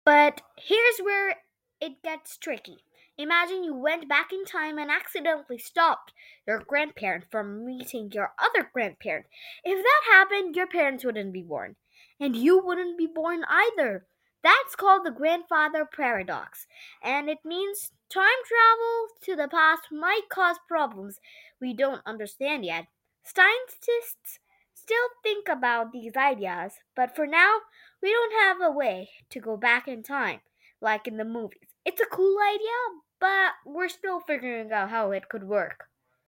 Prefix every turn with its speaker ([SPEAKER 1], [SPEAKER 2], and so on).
[SPEAKER 1] But here's where it gets tricky. Imagine you went back in time and accidentally stopped your grandparent from meeting your other grandparent. If that happened, your parents wouldn't be born. And you wouldn't be born either. That's called the grandfather paradox. And it means time travel to the past might cause problems we don't understand yet. Scientists still think about these ideas, but for now, we don't have a way to go back in time like in the movies. It's a cool idea, but we're still figuring out how it could work.